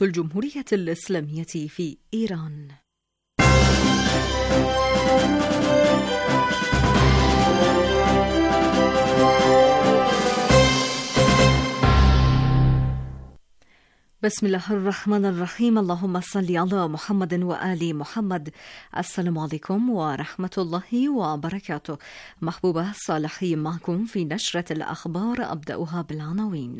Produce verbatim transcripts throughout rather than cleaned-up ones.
في الجمهورية الإسلامية في إيران. بسم الله الرحمن الرحيم. اللهم صل على محمد وآل محمد. السلام عليكم ورحمة الله وبركاته. محبوبة صالحي معكم في نشرة الأخبار، أبدأها بالعناوين.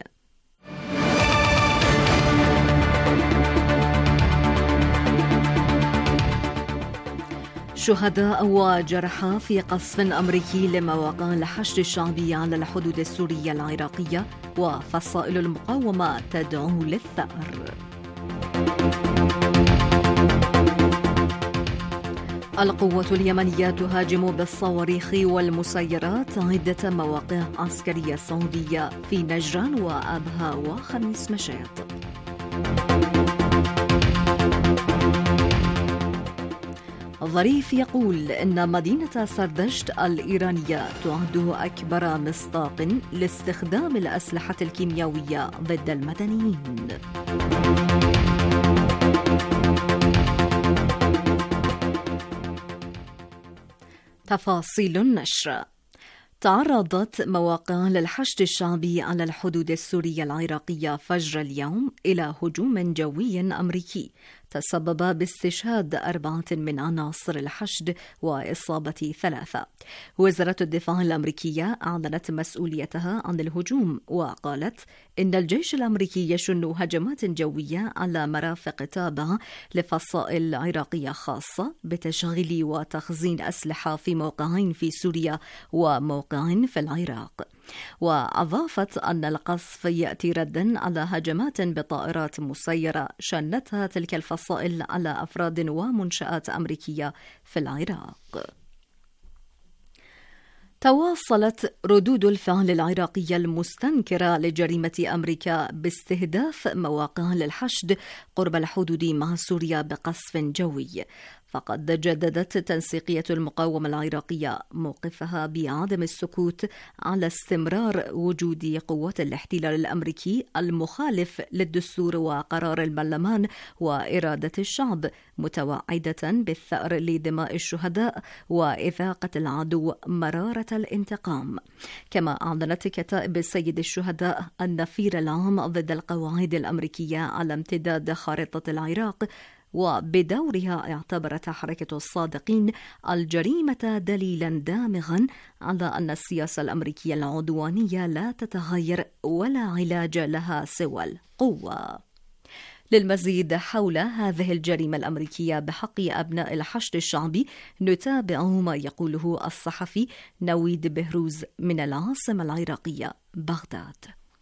شهداء وجرحى في قصف أمريكي لمواقع الحشد الشعبي على الحدود السورية العراقية، وفصائل المقاومة تدعو للثأر. القوة اليمنية تهاجم بالصواريخ والمسيرات عدة مواقع عسكرية سعودية في نجران وأبها وخميس مشيط. ظريف يقول إن مدينة سردشت الإيرانية تعد أكبر مصداق لاستخدام الأسلحة الكيميائية ضد المدنيين. تفاصيل النشر. تعرضت مواقع للحشد الشعبي على الحدود السورية العراقية فجر اليوم إلى هجوم جوي أمريكي تسبب باستشهاد أربعة من عناصر الحشد وإصابة ثلاثة. وزارة الدفاع الأمريكية أعلنت مسؤوليتها عن الهجوم، وقالت إن الجيش الأمريكي يشن هجمات جوية على مرافق تابعة لفصائل عراقية خاصة بتشغيل وتخزين أسلحة في موقعين في سوريا وموقع في العراق. وأضافت أن القصف يأتي ردا على هجمات بطائرات مسيرة شنتها تلك الفصائل على أفراد ومنشآت أمريكية في العراق. تواصلت ردود الفعل العراقية المستنكرة لجريمة أمريكا باستهداف مواقع للحشد قرب الحدود مع سوريا بقصف جوي. فقد جددت تنسيقية المقاومة العراقية موقفها بعدم السكوت على استمرار وجود قوات الاحتلال الأمريكي المخالف للدستور وقرار البرلمان وإرادة الشعب، متوعدة بالثأر لدماء الشهداء وإذاقة العدو مرارة الانتقام. كما أعلنت كتائب السيد الشهداء النفير العام ضد القواعد الأمريكية على امتداد خارطة العراق، وبدورها اعتبرت حركة الصادقين الجريمة دليلا دامغا على أن السياسة الأمريكية العدوانية لا تتغير ولا علاج لها سوى القوة. للمزيد حول هذه الجريمة الأمريكية بحق أبناء الحشد الشعبي نتابع ما يقوله الصحفي نويد بهروز من العاصمة العراقية بغداد.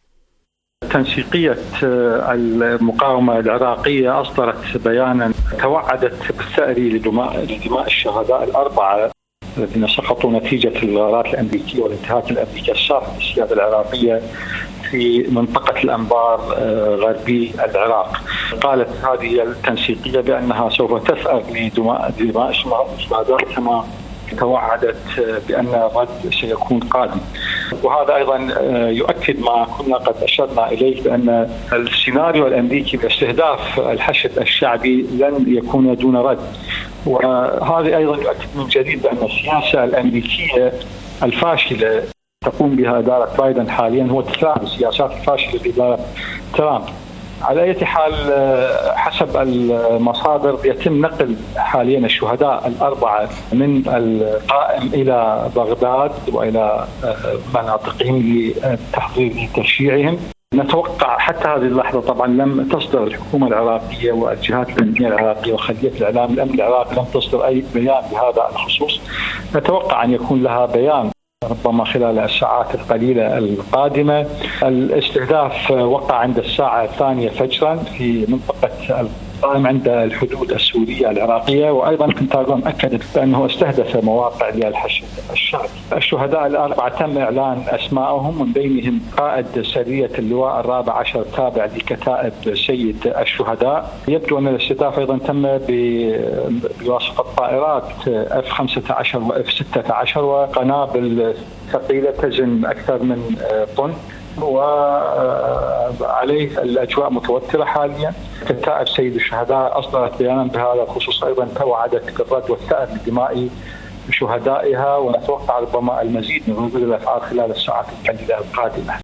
تنسيقية المقاومة العراقية أصدرت بيانا توعدت بالثأر لدماء لدماء الشهداء الأربعة الذين سقطوا نتيجة الغارات الأمريكية والانتهاكات الأمريكية الشارفة للسيادة العراقية في منطقة الأنبار غربي العراق. قالت هذه التنسيقية بأنها سوف تثأر لدماء دماء الشهداء كما توعدت بأن الرد سيكون قادم. وهذا أيضا يؤكد ما كنا قد أشرنا إليه بأن السيناريو الأمريكي باستهداف الحشد الشعبي لن يكون دون رد. وهذا أيضا يؤكد من جديد بأن السياسة الأمريكية الفاشلة تقوم بها إدارة بايدن حاليا هو تكرار السياسات الفاشلة لإدارة ترامب. على أي حال حسب المصادر يتم نقل حاليا الشهداء الأربعة من القائم إلى بغداد وإلى مناطقهم للتحضير لتشييعهم. نتوقع حتى هذه اللحظة طبعا لم تصدر الحكومة العراقية والجهات الأمنية العراقية وخلية الإعلام الأمن العراقي لم تصدر أي بيان بهذا الخصوص. نتوقع أن يكون لها بيان ربما خلال الساعات القليلة القادمة. الاستهداف وقع عند الساعة الثانية فجرا في منطقة القائم عند الحدود السورية العراقية. وأيضا البنتاغون أكدت بأنه استهدف مواقع للحشد الشعبي. الشهداء الأربعة تم إعلان أسمائهم، من بينهم قائد سرية اللواء الرابع عشر تابع لكتائب سيد الشهداء. يبدو أن الاستهداف أيضا تم بواسطة طائرات إف خمسة عشر وإف ستة عشر وقنابل ثقيلة تزن أكثر من طن. وعليه الأجواء متوترة حاليا. كتائب سيد الشهداء أصدرت بيانا بهذا الخصوص، أيضا توعدت بالرد والثأر لدماء شهدائها، ونتوقع ربما المزيد من ردود الأفعال خلال الساعات القليلة القادمة.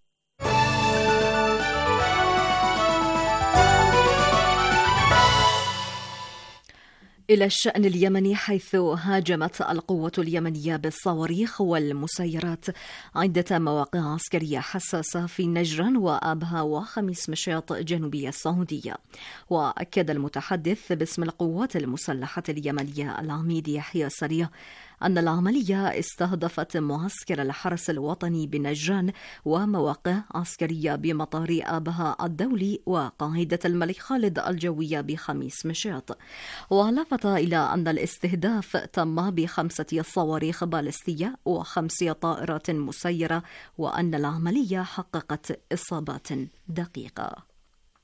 إلى الشأن اليمني، حيث هاجمت القوة اليمنية بالصواريخ والمسيرات عدة مواقع عسكرية حساسة في نجران وآبها وخميس مشيط جنوبية السعودية. وأكد المتحدث باسم القوات المسلحة اليمنية العميد يحيى سريع أن العملية استهدفت معسكر الحرس الوطني بنجران ومواقع عسكرية بمطار آبها الدولي وقاعدة الملك خالد الجوية بخميس مشيط. ولفت إلى أن الاستهداف تم بخمسة صواريخ باليستية وخمس طائرات مسيرة، وأن العملية حققت إصابات دقيقة.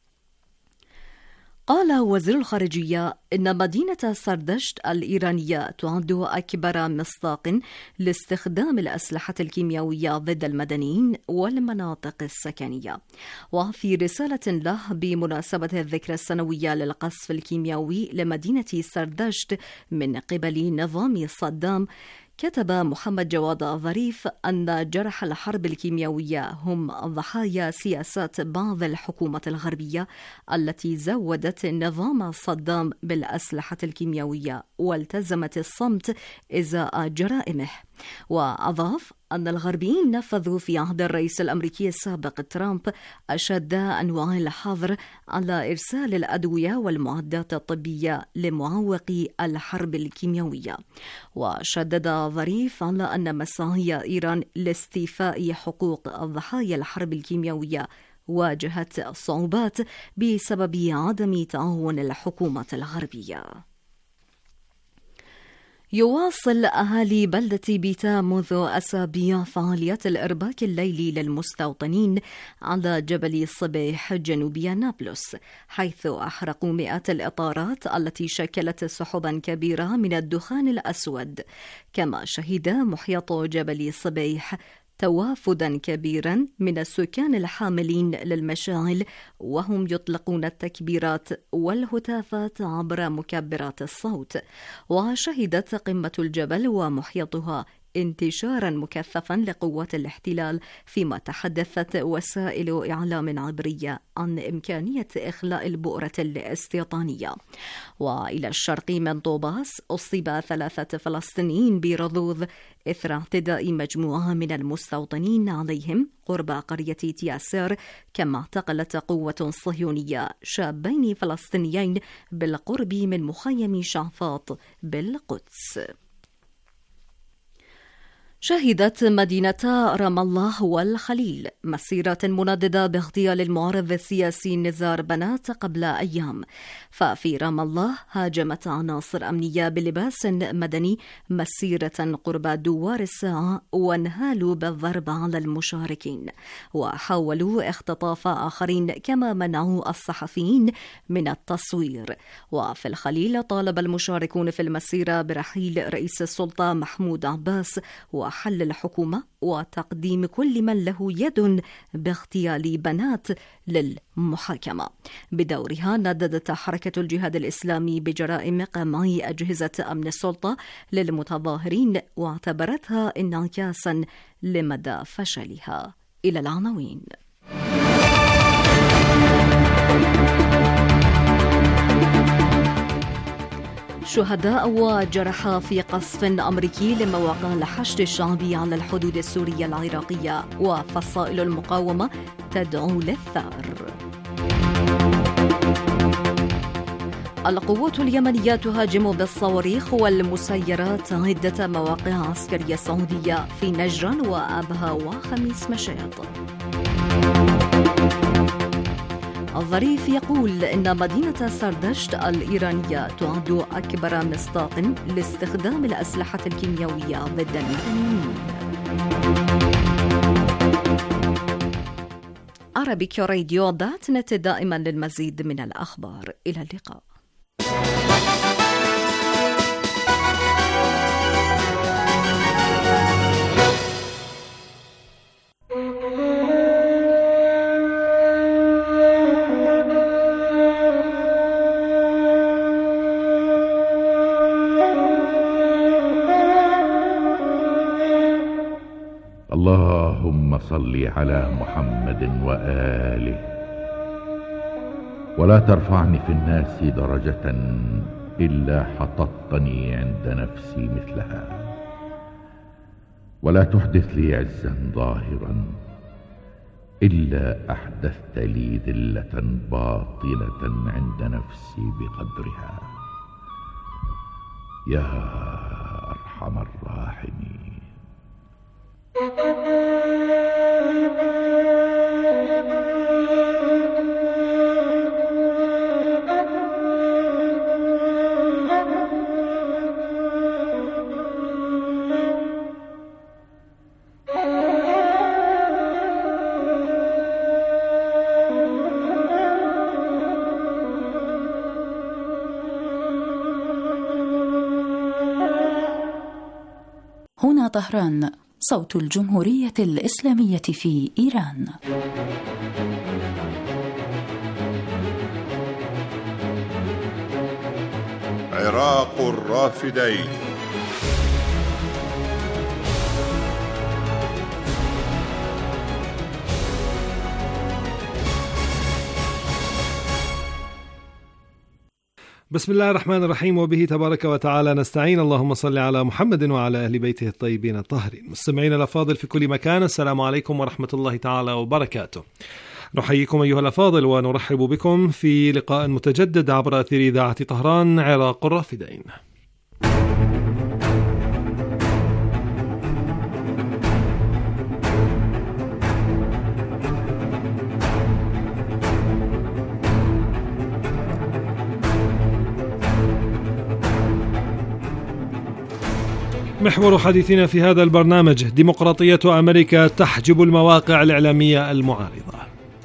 قال وزير الخارجية إن مدينة سردشت الإيرانية تعد أكبر مصداق لاستخدام الأسلحة الكيميائية ضد المدنيين والمناطق السكنية. وفي رسالة له بمناسبة الذكرى السنوية للقصف الكيميائي لمدينة سردشت من قبل نظام صدام، كتب محمد جواد ظريف أن جرح الحرب الكيميائية هم ضحايا سياسات بعض الحكومات الغربية التي زودت نظام صدام بالأسلحة الكيميائية والتزمت الصمت إزاء جرائمه. وأضاف أن الغربيين نفذوا في عهد الرئيس الأمريكي السابق ترامب أشد أنواع الحظر على إرسال الأدوية والمعدات الطبية لمعوقي الحرب الكيميائية. وشدد ظريف على أن مساعي إيران لاستيفاء حقوق ضحايا الحرب الكيميائية واجهت صعوبات بسبب عدم تعاون الحكومات الغربية. يواصل أهالي بلدة بيتا منذ أسابيع فعاليات الإرباك الليلي للمستوطنين على جبل صبيح جنوبي نابلس، حيث أحرقوا مئات الإطارات التي شكلت سحبا كبيرة من الدخان الأسود. كما شهد محيط جبل صبيح توافدا كبيرا من السكان الحاملين للمشاعل، وهم يطلقون التكبيرات والهتافات عبر مكبرات الصوت. وشهدت قمة الجبل ومحيطها انتشارا مكثفا لقوات الاحتلال، فيما تحدثت وسائل إعلام عبرية عن إمكانية إخلاء البؤرة الاستيطانية. وإلى الشرق من طوباس أصيب ثلاثة فلسطينيين برذوذ إثر اعتداء مجموعة من المستوطنين عليهم قرب قرية تياسير، كما اعتقلت قوة صهيونية شابين فلسطينيين بالقرب من مخيم شعفاط بالقدس. شهدت مدينتا رام الله والخليل مسيرة منددة باغتيال المعارض السياسي نزار بنات قبل أيام. ففي رام الله هاجمت عناصر أمنية بلباس مدني مسيرة قرب دوار الساعة وانهالوا بالضرب على المشاركين، وحاولوا اختطاف آخرين، كما منعوا الصحفيين من التصوير. وفي الخليل طالب المشاركون في المسيرة برحيل رئيس السلطة محمود عباس وحل الحكومة وتقديم كل من له يد باغتيال بنات للمحاكمة. بدورها نددت حركة الجهاد الإسلامي بجرائم قمع أجهزة أمن السلطة للمتظاهرين، واعتبرتها انعكاسا لمدى فشلها. إلى العناوين. شهداء وجرحى في قصف أمريكي لمواقع الحشد الشعبي على الحدود السورية العراقية، وفصائل المقاومة تدعو للثأر. القوات اليمنية تهاجم بالصواريخ والمسيرات عدة مواقع عسكرية سعودية في نجران وآبها وخميس مشيط. الظريف يقول إن مدينة سردشت الإيرانية تعد أكبر مصداق لاستخدام الأسلحة الكيميائية ضد المدنيين. عربيك راديو دات نت دائما للمزيد من الأخبار. إلى اللقاء. اللهم صل على محمد وآله. ولا ترفعني في الناس درجة إلا حططتني عند نفسي مثلها، ولا تحدث لي عزا ظاهرا إلا أحدثت لي ذلة باطنة عند نفسي بقدرها، يا أرحم الراحمين. هنا طهران، صوت الجمهورية الإسلامية في إيران. عراق الرافدين. بسم الله الرحمن الرحيم، وبه تبارك وتعالى نستعين. اللهم صل على محمد وعلى أهل بيته الطيبين الطاهرين. مستمعين الأفاضل في كل مكان، السلام عليكم ورحمة الله تعالى وبركاته. نحييكم أيها الأفاضل ونرحب بكم في لقاء متجدد عبر أثير إذاعة طهران عراق الرافدين. محور حديثنا في هذا البرنامج: ديمقراطية أمريكا تحجب المواقع الإعلامية المعارضة.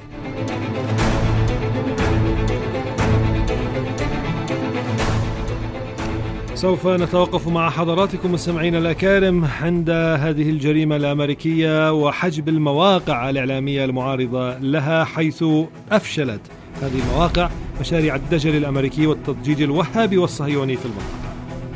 سوف نتوقف مع حضراتكم مستمعينا الأكارم عند هذه الجريمة الأمريكية وحجب المواقع الإعلامية المعارضة لها، حيث أفشلت هذه المواقع مشاريع الدجل الأمريكي والتضجيج الوهابي والصهيوني في المنطقة.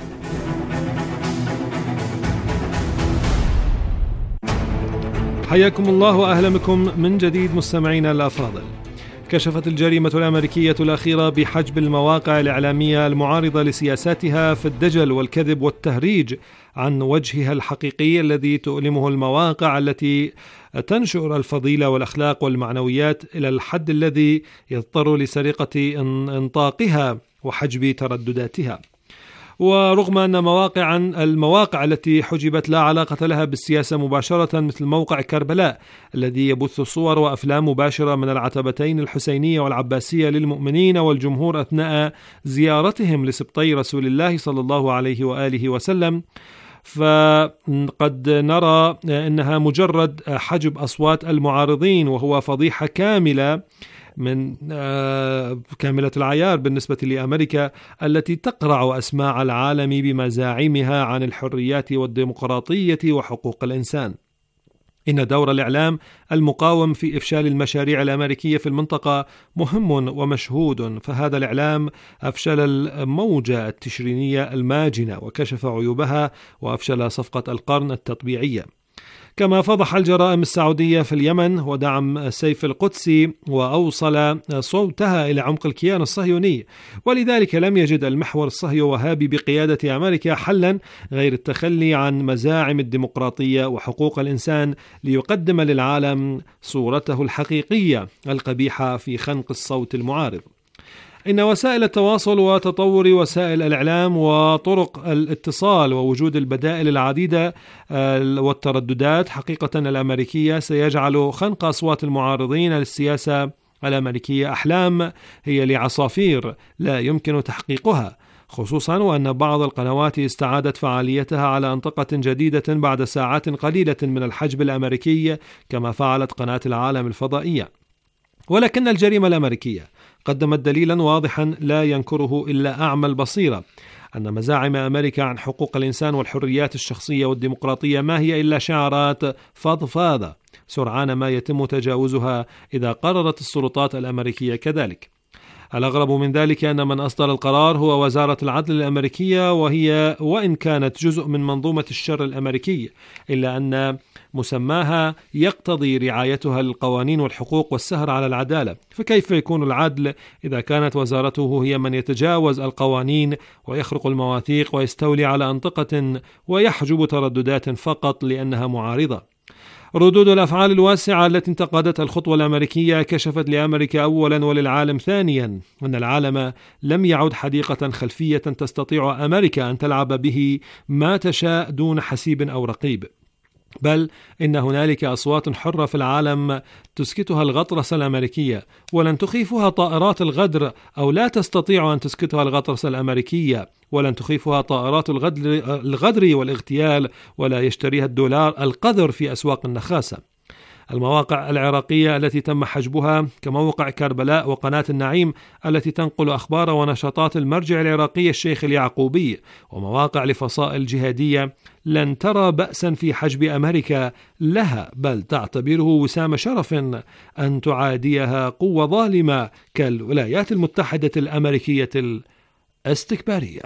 حياكم الله وأهلا بكم من جديد مستمعينا الأفاضل. كشفت الجريمة الأمريكية الأخيرة بحجب المواقع الإعلامية المعارضة لسياساتها في الدجل والكذب والتهريج عن وجهها الحقيقي الذي تؤلمه المواقع التي تنشر الفضيلة والأخلاق والمعنويات إلى الحد الذي يضطر لسرقة انطاقها وحجب تردداتها. ورغم أن مواقع المواقع التي حجبت لا علاقة لها بالسياسة مباشرة، مثل موقع كربلاء الذي يبث صور وأفلام مباشرة من العتبتين الحسينية والعباسية للمؤمنين والجمهور أثناء زيارتهم لسبطي رسول الله صلى الله عليه وآله وسلم، فقد نرى أنها مجرد حجب أصوات المعارضين، وهو فضيحة كاملة من كاملة العيار بالنسبة لأمريكا التي تقرع أسماع العالم بمزاعمها عن الحريات والديمقراطية وحقوق الإنسان. إن دور الإعلام المقاوم في إفشال المشاريع الأمريكية في المنطقة مهم ومشهود، فهذا الإعلام أفشل الموجة التشرينية الماجنة وكشف عيوبها، وأفشل صفقة القرن التطبيعية. كما فضح الجرائم السعودية في اليمن ودعم السيف القدسي وأوصل صوتها إلى عمق الكيان الصهيوني، ولذلك لم يجد المحور الصهيو-وهابي بقيادة أمريكا حلا غير التخلي عن مزاعم الديمقراطية وحقوق الإنسان ليقدم للعالم صورته الحقيقية القبيحة في خنق الصوت المعارض. إن وسائل التواصل وتطور وسائل الإعلام وطرق الاتصال ووجود البدائل العديدة والترددات حقيقة الأمريكية سيجعل خنق أصوات المعارضين للسياسة الأمريكية أحلام هي لعصافير لا يمكن تحقيقها، خصوصا وأن بعض القنوات استعادت فعاليتها على أنطقة جديدة بعد ساعات قليلة من الحجب الأمريكي، كما فعلت قناة العالم الفضائية. ولكن الجريمة الأمريكية قدمت دليلا واضحا لا ينكره إلا أعمى البصيرة، أن مزاعم أمريكا عن حقوق الإنسان والحريات الشخصية والديمقراطية ما هي إلا شعارات فضفاضة سرعان ما يتم تجاوزها إذا قررت السلطات الأمريكية كذلك. الأغرب من ذلك أن من أصدر القرار هو وزارة العدل الأمريكية، وهي وإن كانت جزء من منظومة الشر الأمريكي إلا أن مسماها يقتضي رعايتها للقوانين والحقوق والسهر على العدالة، فكيف يكون العدل إذا كانت وزارته هي من يتجاوز القوانين ويخرق المواثيق ويستولي على أنطقة ويحجب ترددات فقط لأنها معارضة؟ ردود الأفعال الواسعة التي انتقدت الخطوة الأمريكية كشفت لأمريكا أولا وللعالم ثانيا أن العالم لم يعد حديقة خلفية تستطيع أمريكا أن تلعب به ما تشاء دون حسيب أو رقيب، بل إن هنالك أصوات حرة في العالم تسكتها الغطرسة الأمريكية، ولن تخيفها طائرات الغدر أو لا تستطيع أن تسكتها الغطرسة الأمريكية، ولن تخيفها طائرات الغدر, الغدر والاغتيال، ولا يشتريها الدولار القذر في أسواق النخاسة. المواقع العراقية التي تم حجبها كموقع كربلاء وقناة النعيم التي تنقل أخبار ونشاطات المرجع العراقي الشيخ اليعقوبي ومواقع لفصائل جهادية لن ترى بأسا في حجب أمريكا لها، بل تعتبره وسام شرف أن تعاديها قوة ظالمة كالولايات المتحدة الأمريكية الاستكبارية.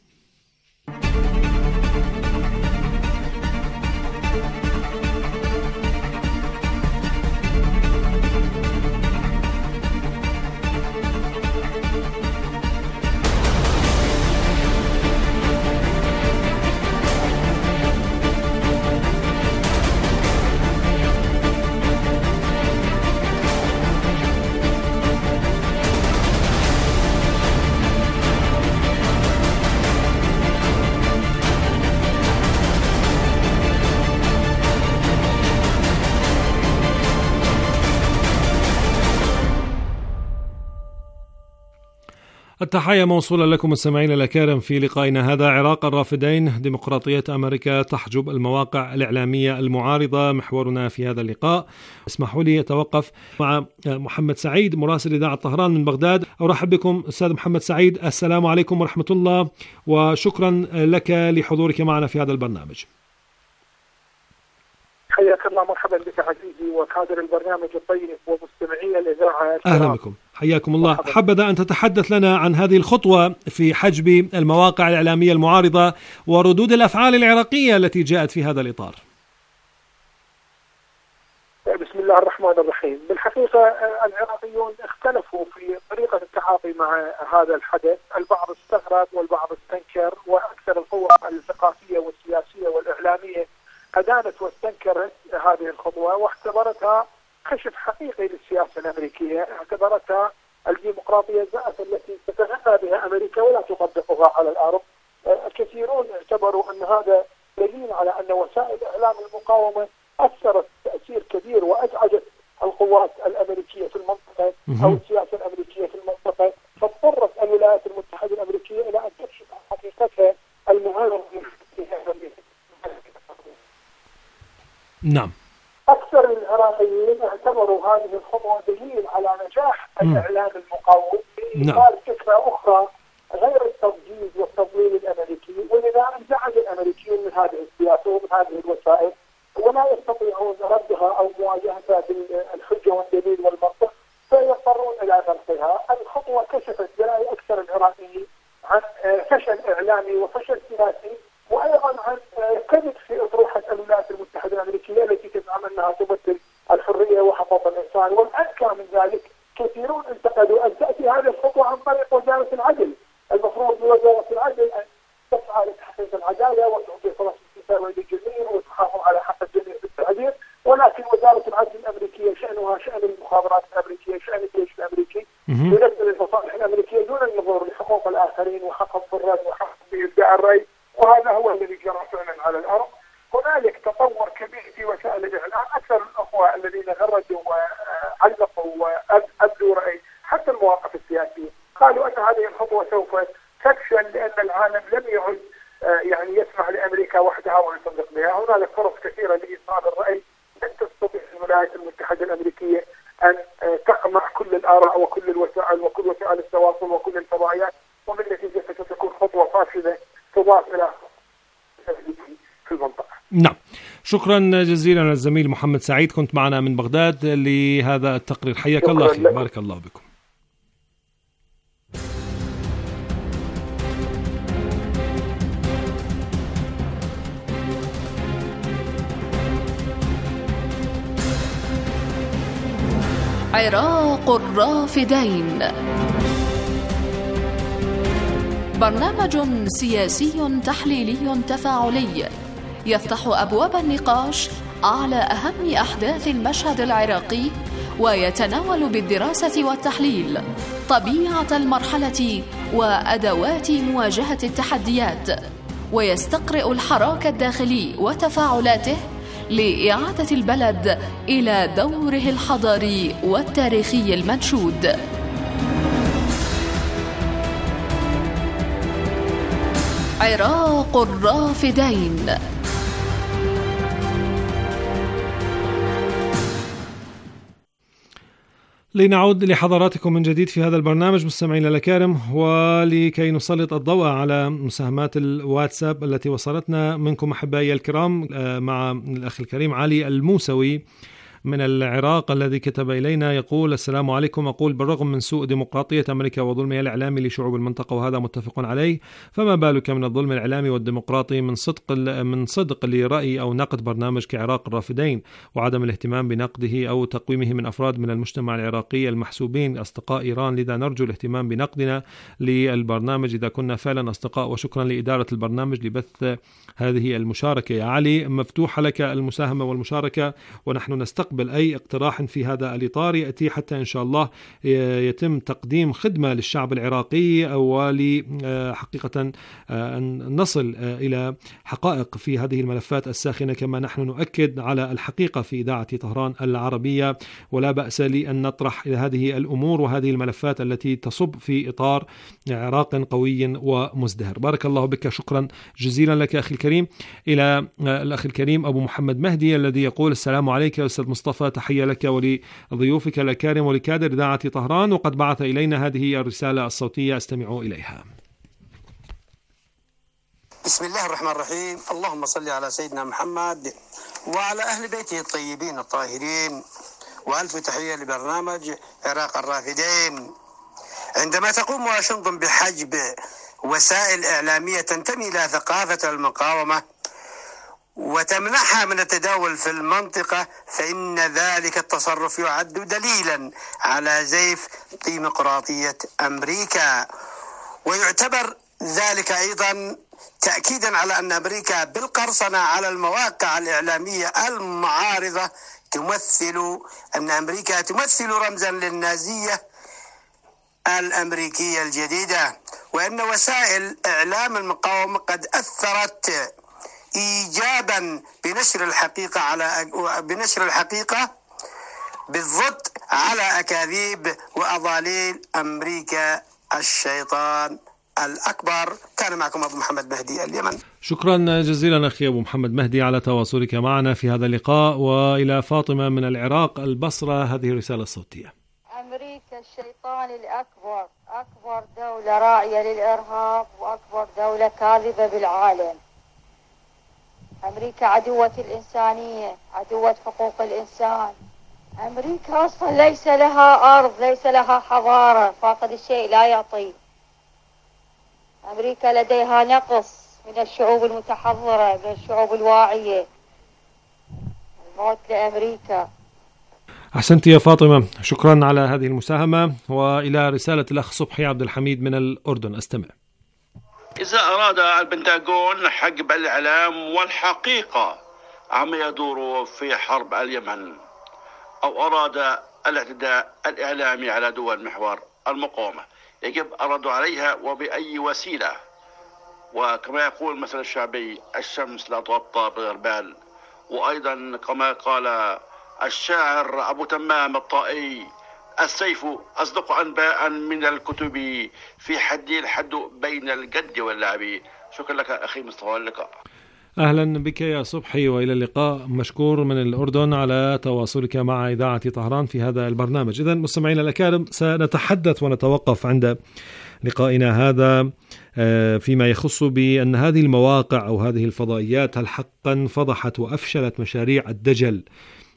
التحية موصولة لكم مستمعين الأكارم في لقائنا هذا. عراق الرافدين، ديمقراطية أمريكا تحجب المواقع الإعلامية المعارضة، محورنا في هذا اللقاء. اسمحوا لي أتوقف مع محمد سعيد مراسل إذاعة طهران من بغداد. أرحب بكم أستاذ محمد سعيد، السلام عليكم ورحمة الله، وشكرا لك لحضورك معنا في هذا البرنامج. حياك الله، مرحبا بك عزيزي وكادر البرنامج الطيب ومستمعي الإذاعة. أهلا بكم، حياكم الله. حبذا أن تتحدث لنا عن هذه الخطوة في حجب المواقع الإعلامية المعارضة وردود الأفعال العراقية التي جاءت في هذا الإطار. بسم الله الرحمن الرحيم. بالحقيقة العراقيون اختلفوا في طريقة التعاطي مع هذا الحدث، البعض استغرب والبعض استنكر، وأكثر القوى الثقافية والسياسية والإعلامية أدانت واستنكرت هذه الخطوة واعتبرتها كشف حقيقي للسياسة الأمريكية، اعتبرتها الديمقراطية الزائفة التي تتغنى بها أمريكا ولا تطبقها على الأرض. الكثيرون اعتبروا أن هذا دليل على أن وسائل إعلام المقاومة أثرت تأثير كبير وأزعجت القوات الأمريكية في المنطقة أو السياسة الأمريكية في المنطقة، فاضطرت الولايات المتحدة الأمريكية إلى أن تكشف حقيقتها المعارضة. نعم. أكثر العراقيين اعتبروا هذه الخطوة دليل على نجاح الإعلام المقاوم في إيصال فكرة أخرى غير التضجيج والتضليل الأمريكي، ولذا انزعج الأمريكيين من هذه السياسة ومن هذه الوسائل ولا يستطيعون ردها أو مواجهتها بالحجة والدليل والمنطق، فيضطرون إلى غلقها. الخطوة كشفت برأي أكثر العراقيين عن فشل إعلامي وفشل سياسي، وأيضا عن كذب في أطروحة الولايات المتحدة الأمريكية التي تزعم أنها تمثل الحرية وحقوق الإنسان. والأذكى من ذلك كثيرون انتقدوا أن تأتي هذه الخطوة عن طريق وزارة العدل. المفروض بوزارة العدل أن تسعى لتحقيق العدالة وتعطي فرص المساواة للجميع وتحافظ على حق الجميع في التعبير، ولكن وزارة العدل الأمريكية شأنها شأن المخابرات الأمريكية، شأن الجيش الأمريكي، تنزل المصالح الأمريكية دون النظور لحقوق الآخرين وحقهم في الرأي وحقهم بإبداع الرأي، وهذا هو الذي جرى فعلا على الأرض. هنالك تطور كبير في وسائل الإعلام. أكثر الأخوة الذين غردوا وعلقوا وأبدوا رأي، حتى المواقف السياسية، قالوا أن هذه الخطوة سوف تفشل لأن العالم لم يعد يعني يسمع لأمريكا وحدها ويصدق بها. هنالك فرص كثيرة لإيصال الرأي، لن تستطيع الولايات المتحدة الأمريكية أن تقمع كل الآراء وكل الوسائل وكل وسائل التواصل وكل الفضائيات، ومن نتيجة ستكون خطوة فاشلة تضاف إلى في المنطقة. نعم، شكرا جزيلا للزميل محمد سعيد، كنت معنا من بغداد لهذا التقرير. حياك الله أخي، بارك الله بكم. عراق الرافدين، برنامج سياسي تحليلي تفاعلي يفتح أبواب النقاش على أهم أحداث المشهد العراقي، ويتناول بالدراسة والتحليل طبيعة المرحلة وأدوات مواجهة التحديات، ويستقرئ الحراك الداخلي وتفاعلاته لإعادة البلد إلى دوره الحضاري والتاريخي المنشود. عراق الرافدين. لنعود لحضراتكم من جديد في هذا البرنامج مستمعينا الأكارم، ولكي نسلط الضوء على مساهمات الواتساب التي وصلتنا منكم أحبائي الكرام، مع الأخ الكريم علي الموسوي من العراق الذي كتب إلينا يقول: السلام عليكم. أقول بالرغم من سوء ديمقراطية أمريكا وظلمها الإعلامي لشعوب المنطقة، وهذا متفق عليه، فما بالك من الظلم الإعلامي والديمقراطي من صدق من صدق لرأي أو نقد برنامج كعراق الرافدين، وعدم الاهتمام بنقده أو تقويمه من أفراد من المجتمع العراقي المحسوبين أصدقاء إيران. لذا نرجو الاهتمام بنقدنا للبرنامج إذا كنا فعلا أصدقاء، وشكرا لإدارة البرنامج لبث هذه المشاركة. يا علي، مفتوحة لك المساهمة والمشاركة، ونحن نستقبل أي اقتراح في هذا الإطار يأتي حتى إن شاء الله يتم تقديم خدمة للشعب العراقي، وحقيقة أن نصل إلى حقائق في هذه الملفات الساخنة، كما نحن نؤكد على الحقيقة في إذاعة طهران العربية، ولا بأس لي أن نطرح إلى هذه الأمور وهذه الملفات التي تصب في إطار عراق قوي ومزدهر. بارك الله بك، شكرا جزيلا لك أخي الكريم. إلى الأخ الكريم أبو محمد مهدي الذي يقول: السلام عليك يا أستاذ مصطفى، تحية لك ولضيوفك الأكارم ولكادر إذاعة طهران، وقد بعث إلينا هذه الرسالة الصوتية، استمعوا إليها. بسم الله الرحمن الرحيم. اللهم صل على سيدنا محمد وعلى أهل بيته الطيبين الطاهرين، وألف تحية لبرنامج عراق الرافدين. عندما تقوم واشنطن بحجب وسائل إعلامية تنتمي إلى ثقافة المقاومة وتمنعها من التداول في المنطقة، فإن ذلك التصرف يعد دليلا على زيف ديمقراطية أمريكا، ويعتبر ذلك أيضا تأكيدا على أن أمريكا بالقرصنة على المواقع الإعلامية المعارضة تمثل أن أمريكا تمثل رمزا للنازية الأمريكية الجديدة، وأن وسائل إعلام المقاومة قد أثرت إيجابا بنشر الحقيقة على بنشر الحقيقة بالضد على أكاذيب وأضاليل أمريكا الشيطان الأكبر. كان معكم أبو محمد مهدي، اليمن. شكرا جزيلا أخي أبو محمد مهدي على تواصلك معنا في هذا اللقاء. وإلى فاطمة من العراق البصرة هذه الرسالة الصوتية: أمريكا الشيطان الأكبر، أكبر دولة راعية للإرهاب وأكبر دولة كاذبة بالعالم. أمريكا عدوة الإنسانية، عدوة حقوق الإنسان. أمريكا أصلا ليس لها أرض، ليس لها حضارة، فاقد الشيء لا يعطي. أمريكا لديها نقص من الشعوب المتحضرة، من الشعوب الواعية. الموت لأمريكا. أحسنت يا فاطمة، شكرا على هذه المساهمة. وإلى رسالة الأخ صبحي عبد الحميد من الأردن، أستمع. إذا أراد البنتاغون حجب الإعلام والحقيقة عما يدور في حرب اليمن، أو أراد الاعتداء الإعلامي على دول محور المقاومة، يجب الرد عليها وبأي وسيلة. وكما يقول المثل الشعبي: الشمس لا تغطى بغربال. وأيضا كما قال الشاعر أبو تمام الطائي: السيف أصدق أنباء من الكتب، في حدي الحد بين الجد واللعب. شكرا لك أخي مصطفى، اللقاء. أهلا بك يا صبحي، وإلى اللقاء. مشكور من الأردن على تواصلك مع إذاعة طهران في هذا البرنامج. إذن مستمعينا الأكارم، سنتحدث ونتوقف عند لقائنا هذا فيما يخص بأن هذه المواقع أو هذه الفضائيات هل حقا فضحت وأفشلت مشاريع الدجل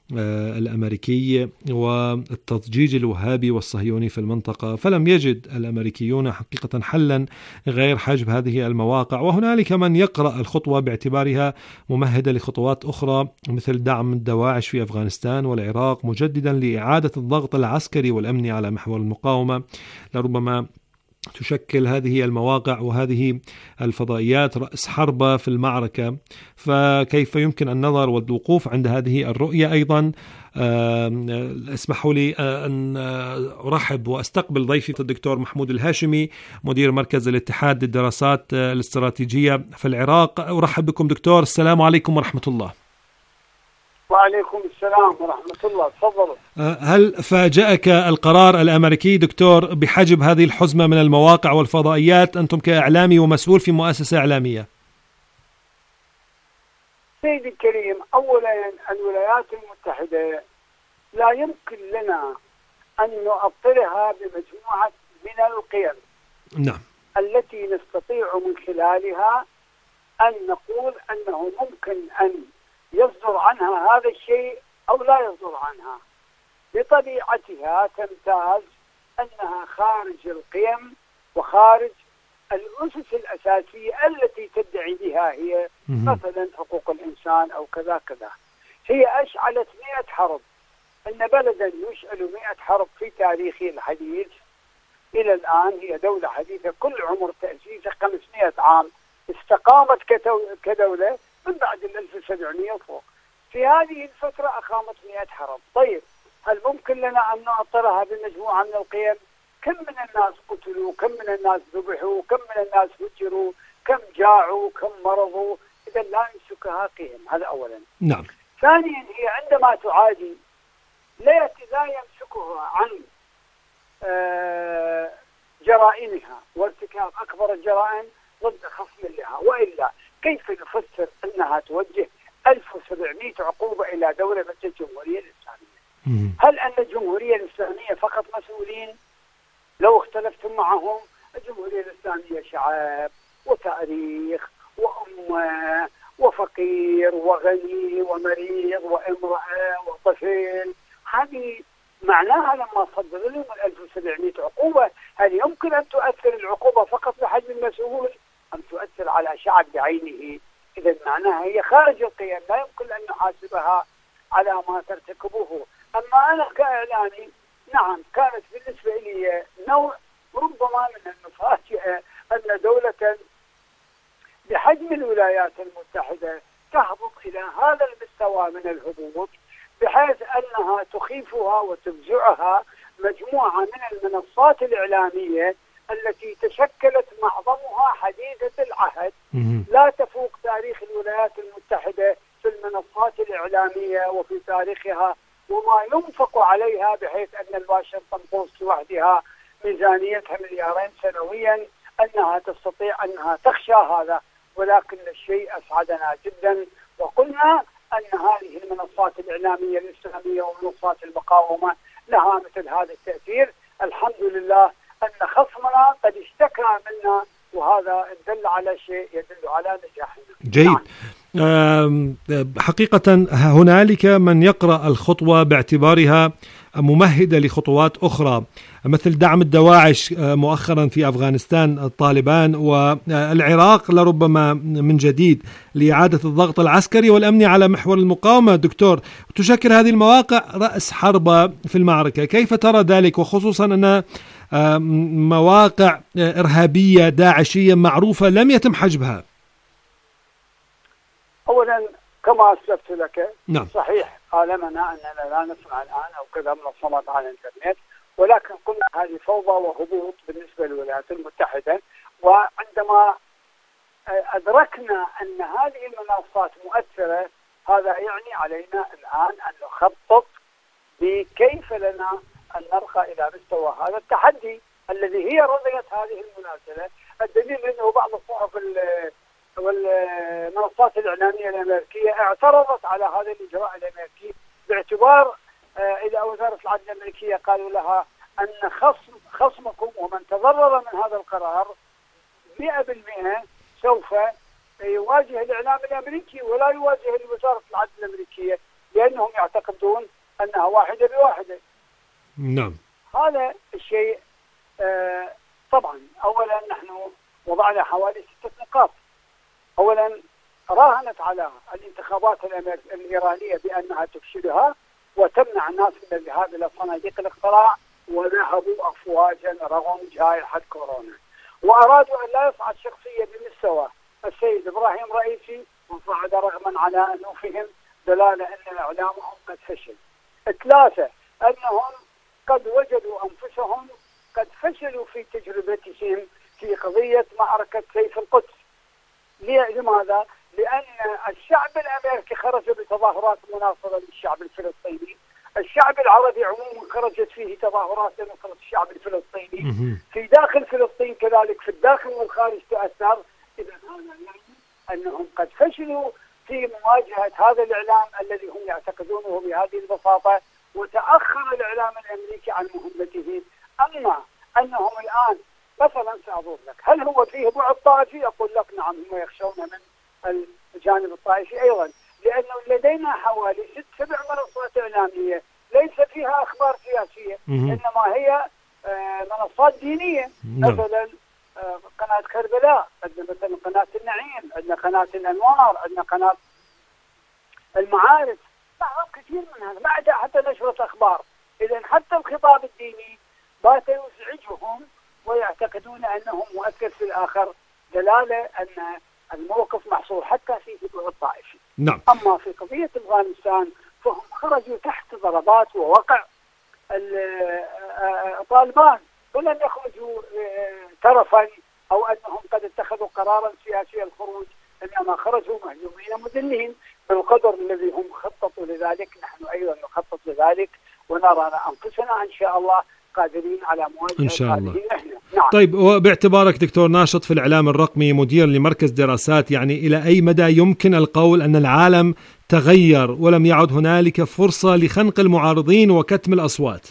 الأمريكي والتضجيج الوهابي والصهيوني في المنطقة، فلم يجد الأمريكيون حقيقة حلا غير حجب هذه المواقع. وهنالك من يقرأ الخطوة باعتبارها ممهدة لخطوات أخرى مثل دعم الدواعش في أفغانستان والعراق، مجددا لإعادة الضغط العسكري والأمني على محور المقاومة. لربما تشكل هذه المواقع وهذه الفضائيات رأس حربة في المعركة، فكيف يمكن النظر والوقوف عند هذه الرؤية؟ أيضا اسمحوا لي أن أرحب وأستقبل ضيفي الدكتور محمود الهاشمي، مدير مركز الاتحاد للدراسات الاستراتيجية في العراق. أرحب بكم دكتور، السلام عليكم ورحمة الله. وعليكم السلام ورحمة الله، تفضلوا. هل فاجأك القرار الأمريكي دكتور بحجب هذه الحزمة من المواقع والفضائيات أنتم كإعلامي ومسؤول في مؤسسة إعلامية؟ سيدي الكريم، أولا الولايات المتحدة لا يمكن لنا أن نؤطرها بمجموعة من القيم نعم. التي نستطيع من خلالها أن نقول أنه ممكن أن يصدر عنها هذا الشيء أو لا يصدر عنها. بطبيعتها تمتاز أنها خارج القيم وخارج الأسس الأساسية التي تدعي بها هي مثلا حقوق الإنسان أو كذا كذا. هي أشعلت مئة حرب، أن بلدا يشعل مئة حرب في تاريخه الحديث إلى الآن هي دولة حديثة كل عمر تأسيسها خمسمئة عام، استقامت كدولة من بعد الألف وسبعمئة وفوق. في هذه الفترة أقامت مئة حرب. طيب هل ممكن لنا أن نعطرها بمجموعة من القيم؟ كم من الناس قتلوا، كم من الناس ذبحوا، كم من الناس هجروا، كم جاعوا، كم مرضوا. إذا لا يمسكها قيم، هذا أولا. نعم. ثانيا هي عندما تعادي لا لا يمسكها عن آه جرائمها وارتكاب أكبر الجرائم ضد خصم لها، وإلا كيف نفسر أنها توجه ألف وسبعمئة عقوبة إلى دولة مثل الجمهورية الإسلامية؟ هل أن الجمهورية الإسلامية فقط مسؤولين؟ لو اختلفتم معهم، الجمهورية الإسلامية شعب وتاريخ وأمة وفقير وغني ومريض وامرأة وطفل. هذه معناها لما صدر لهم ألف وسبعمئة عقوبة، هل يمكن أن تؤثر العقوبة فقط لحجم المسؤول أم تؤثر على شعب بعينه؟ إذا معناها هي خارج القيم، لا يمكن أن نحاسبها على ما ترتكبه. أما أنا كإعلامي نعم كانت بالنسبة لي نوع ربما من المفاجأة أن دولة بحجم الولايات المتحدة تهبط إلى هذا المستوى من الهبوط، بحيث أنها تخيفها وتفزعها مجموعة من المنصات الإعلامية التي تشكلت معظمها حديثة العهد، لا تفوق تاريخ الولايات المتحدة في المنصات الإعلامية وفي تاريخها وما ينفق عليها، بحيث أن الواشنطن بوست وحدها ميزانيتها مليارين سنويا، أنها تستطيع أنها تخشى هذا. ولكن الشيء أسعدنا جدا وقلنا أن هذه المنصات الإعلامية الإسلامية ومنصات المقاومة لها مثل هذا التأثير. الحمد لله أن خصمنا قد اشتكى منا، وهذا دل على شيء يدل على نجاحنا. جيد. نعم. حقيقة هنالك من يقرأ الخطوة باعتبارها ممهدة لخطوات أخرى مثل دعم الدواعش مؤخرا في أفغانستان الطالبان، والعراق لربما من جديد لإعادة الضغط العسكري والأمني على محور المقاومة. دكتور، تشكل هذه المواقع رأس حربة في المعركة، كيف ترى ذلك، وخصوصا أن مواقع إرهابية داعشية معروفة لم يتم حجبها؟ أولا كما أسلفت لك، نعم. صحيح عالمنا أننا لا نسمع الآن أو كذا منظمات على الإنترنت، ولكن قلنا هذه فوضى وهبوط بالنسبة للولايات المتحدة. وعندما أدركنا أن هذه المنصات مؤثرة، هذا يعني علينا الآن أن نخطط بكيف لنا أن نرقى إلى مستوى هذا التحدي الذي هي رضيت هذه المنازلة. الدليل أنه بعض الصحف والمنصات الإعلامية الأمريكية اعترضت على هذا الإجراء الأمريكي، باعتبار إلى وزارة العدل الأمريكية قالوا لها أن خصم خصمكم ومن تضرر من هذا القرار مئة بالمئة سوف يواجه الإعلام الأمريكي ولا يواجه وزارة العدل الأمريكية، لأنهم يعتقدون أنها واحدة بواحدة. نعم. هذا الشيء آه طبعا أولا نحن وضعنا حوالي ستة نقاط. أولا راهنت على الانتخابات الإيرانية بأنها تفشلها وتمنع الناس من الذهاب إلى صناديق الاقتراع، وذهبوا أفواجا رغم جائحة كورونا، وأرادوا أن لا يصعد شخصية بمستوى السيد إبراهيم رئيسي، وصعد رغما على أنوفهم دلالة أن إعلامهم قد فشل. ثلاثة، أنهم قد وجدوا أنفسهم قد فشلوا في تجربتهم في قضية معركة سيف القدس. لماذا؟ لأن الشعب الأمريكي خرج بتظاهرات مناصرة للشعب الفلسطيني، الشعب العربي عموما خرجت فيه تظاهرات لنصرة الشعب الفلسطيني، في داخل فلسطين كذلك في الداخل والخارج تأثر. إذا هذا يعني أنهم قد فشلوا في مواجهة هذا الإعلام الذي هم يعتقدونه بهذه البساطة، وتأخر الإعلام الأمريكي عن مهمته. أما أنهم الآن مثلا سأضرب لك، هل هو فيه بعد طائفي؟ أقول لك نعم، هم يخشون من الجانب الطائفي أيضا، لأنه لدينا حوالي ست سبع منصات إعلامية ليس فيها أخبار سياسية، إنما هي منصات دينية. مثلا قناة كربلاء، عندنا مثلا قناة النعيم، عندنا قناة الأنوار، عندنا قناة المعارف، بعض كثير من هذا ما عدا حتى نشرة أخبار. إذا حتى الخطاب الديني بات يزعجهم ويعتقدون أنه مؤثر في الآخر، دلالة أن الموقف محصور حتى في بعد الطائفي. نعم. أما في قضية أفغانستان فهم خرجوا تحت ضربات ووقع طالبان، ولم يخرجوا ترفا أو أنهم قد اتخذوا قرارا سياسيا الخروج، إنما خرجوا مهزومين مذلين بالقدر الذي هم خططوا لذلك. نحن أيضا نخطط لذلك ونرى أنفسنا إن شاء الله قادرين على مواجهة إن شاء الله. نعم. طيب، وباعتبارك دكتور ناشط في الإعلام الرقمي، مدير لمركز دراسات، يعني إلى أي مدى يمكن القول أن العالم تغير ولم يعد هنالك فرصة لخنق المعارضين وكتم الأصوات؟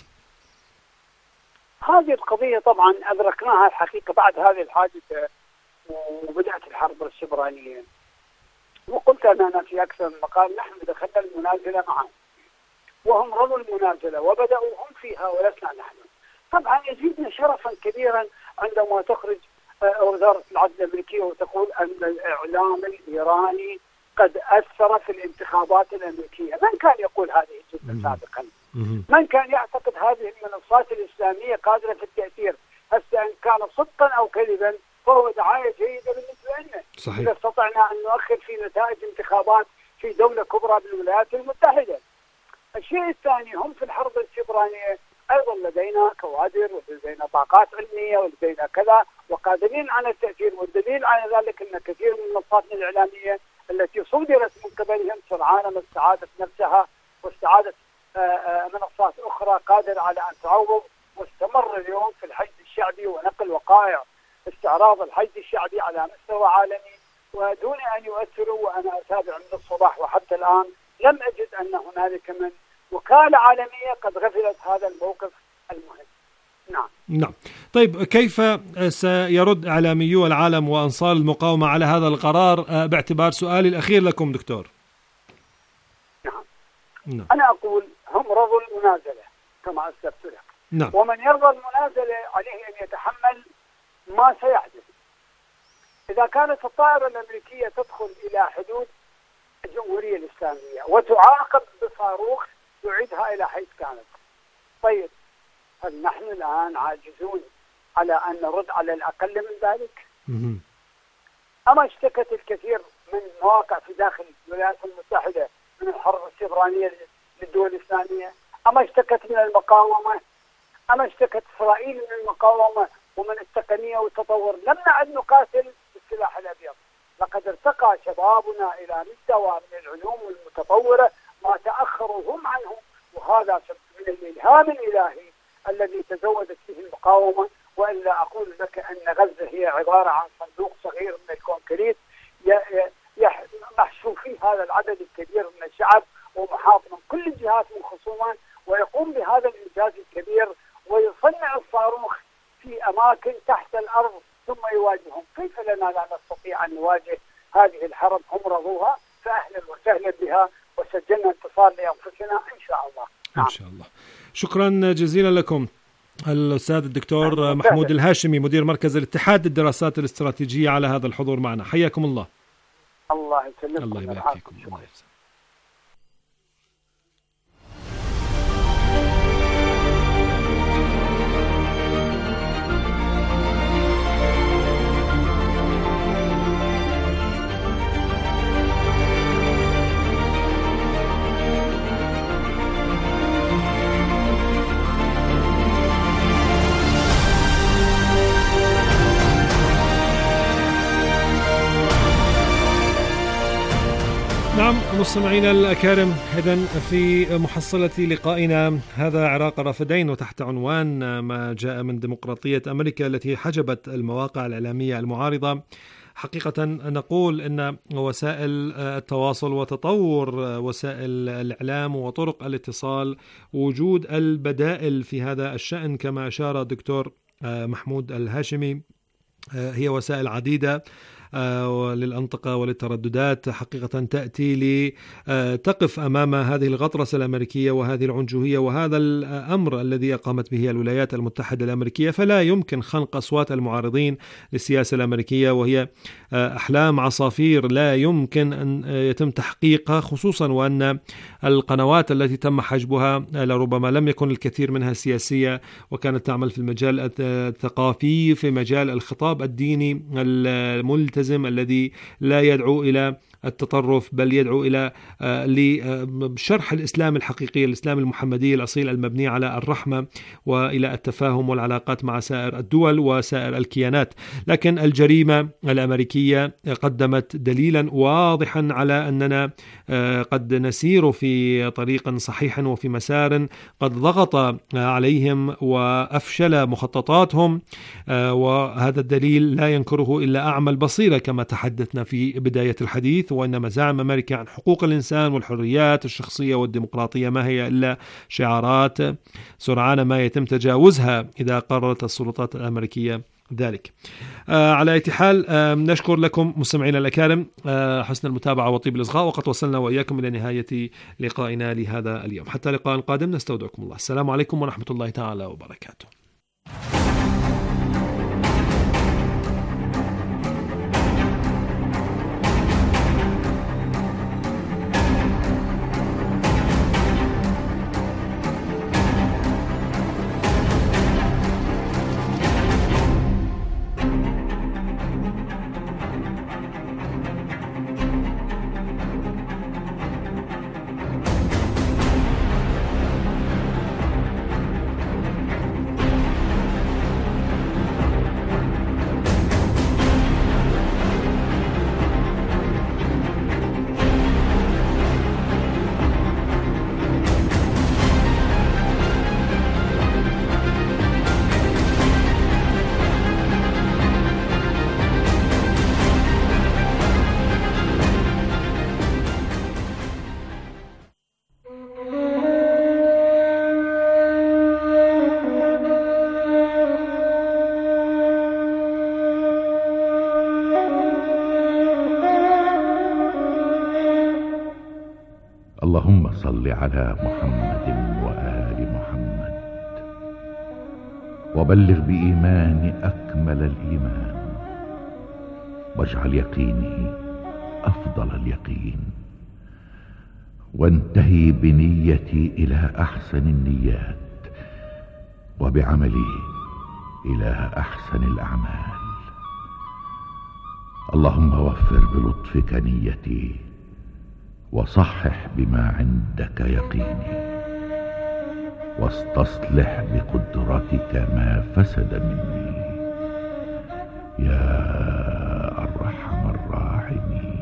هذه القضية طبعا أدركناها الحقيقة بعد هذه الحادثة وبدأت الحرب السبرانية، وقلت أنا في أكثر من مقال نحن دخلنا المنازلة معهم وهم رضوا المنازلة وبدأوا هم فيها ولسنا نحن. طبعا يزيدنا شرفا كبيرا عندما تخرج وزارة العدل الأمريكية وتقول أن الإعلام الإيراني قد أثر في الانتخابات الأمريكية. من كان يقول هذه الجملة سابقا؟ من كان يعتقد هذه المنصات الإسلامية قادرة في التأثير؟ هسه إن كان صدقا أو كذبا فهو دعاية جيدة بالنسبة لنا. صحيح. إذا استطعنا أن نؤخر في نتائج انتخابات في دولة كبرى بالولايات المتحدة. الشيء الثاني، هم في الحرب السبرانية أيضا لدينا كوادر ولدينا طاقات علمية ولدينا كذا وقادرين على التأثير، والدليل على ذلك أن كثير من منصاتنا الإعلامية التي صدرت من قبلهم سرعان ما استعادت نفسها واستعادت منصات أخرى قادرة على أن تعوض، واستمر اليوم في الحشد الشعبي ونقل وقائع استعراض الحشد الشعبي على مستوى عالمي ودون أن يؤثروا. وأنا أتابع من الصباح وحتى الآن لم أجد أن هنالك من وكالة عالمية قد غفلت هذا الموقف المهم. نعم. نعم. طيب، كيف سيرد إعلاميو العالم وأنصار المقاومة على هذا القرار، باعتبار سؤالي الأخير لكم دكتور؟ نعم. نعم. أنا أقول هم رضوا المنازلة كما أسلفت لك. نعم. ومن يرضى المنازلة عليه أن يتحمل ما سيحدث. إذا كانت الطائرة الأمريكية تدخل إلى حدود الجمهورية الإسلامية وتعاقب بصاروخ يعيدها إلى حيث كانت، طيب هل نحن الآن عاجزون على أن نرد على الأقل من ذلك؟ أما اشتكت الكثير من مواقع في داخل الولايات المتحدة من الحرب السبرانية للدول الإسلامية؟ أما اشتكت من المقاومة؟ أما اشتكت إسرائيل من المقاومة ومن التقنية والتطور؟ لم نعد نقاتل بالسلاح الأبيض. لقد ارتقى شبابنا إلى مستوى من العلوم المتطورة ما تأخروا هم عنه، وهذا من الإلهام الإلهي الذي تزودت فيه المقاومة. وإلا أقول لك أن غزة هي عبارة عن صندوق صغير من الكونكريت محشو فيه هذا العدد الكبير من الشعب ومحاط من كل الجهات من خصومات، ويقوم بهذا الإنجاز الكبير ويصنع الصاروخ في أماكن تحت الأرض ثم يواجههم. كيف لنا لا نستطيع أن نواجه هذه الحرب؟ هم رضوها فأهلا وسهلا بها، وسجلنا اتصال لأنفسنا إن شاء الله. نعم. إن شاء الله. شكرا جزيلا لكم الأستاذ الدكتور محمود الهاشمي مدير مركز الاتحاد للدراسات الاستراتيجية على هذا الحضور معنا. حياكم الله. الله يسلمكم. الله يبارك فيكم. الله يسلمك. نعم مستمعينا الأكارم، إذن في محصلة لقائنا هذا عراق الرافدين وتحت عنوان ما جاء من ديمقراطية أمريكا التي حجبت المواقع الإعلامية المعارضة. حقيقة نقول أن وسائل التواصل وتطور وسائل الإعلام وطرق الاتصال وجود البدائل في هذا الشأن كما أشار الدكتور محمود الهاشمي هي وسائل عديدة للأنطقة وللترددات حقيقة تأتي لتقف أمام هذه الغطرسة الأمريكية وهذه العنجهية وهذا الأمر الذي أقامت به الولايات المتحدة الأمريكية. فلا يمكن خنق أصوات المعارضين للسياسة الأمريكية وهي أحلام عصافير لا يمكن أن يتم تحقيقها، خصوصا وأن القنوات التي تم حجبها لربما لم يكن الكثير منها سياسية وكانت تعمل في المجال الثقافي في مجال الخطاب الديني الملتزم الذي لا يدعو إلى التطرف بل يدعو إلى لشرح الإسلام الحقيقي، الإسلام المحمدي الأصيل المبني على الرحمة وإلى التفاهم والعلاقات مع سائر الدول وسائر الكيانات. لكن الجريمة الأمريكية قدمت دليلا واضحا على أننا قد نسير في طريق صحيح وفي مسار قد ضغط عليهم وأفشل مخططاتهم، وهذا الدليل لا ينكره إلا أعمى البصيرة كما تحدثنا في بداية الحديث. وإن مزاعم أمريكا عن حقوق الإنسان والحريات الشخصية والديمقراطية ما هي إلا شعارات سرعان ما يتم تجاوزها إذا قررت السلطات الأمريكية ذلك. آه على أي حال آه نشكر لكم مستمعينا الأكارم آه حسن المتابعة وطيب الإصغاء، وقد وصلنا وإياكم إلى نهاية لقائنا لهذا اليوم. حتى لقاء قادم نستودعكم الله. السلام عليكم ورحمة الله تعالى وبركاته. اللهم صل على محمد وآل محمد وبلغ بإيمان أكمل الإيمان واجعل يقيني أفضل اليقين وانتهي بنيتي إلى أحسن النيات وبعملي إلى أحسن الأعمال. اللهم وفر بلطفك نيتي وصحح بما عندك يقيني واستصلح بقدرتك ما فسد مني يا أرحم الراحمين.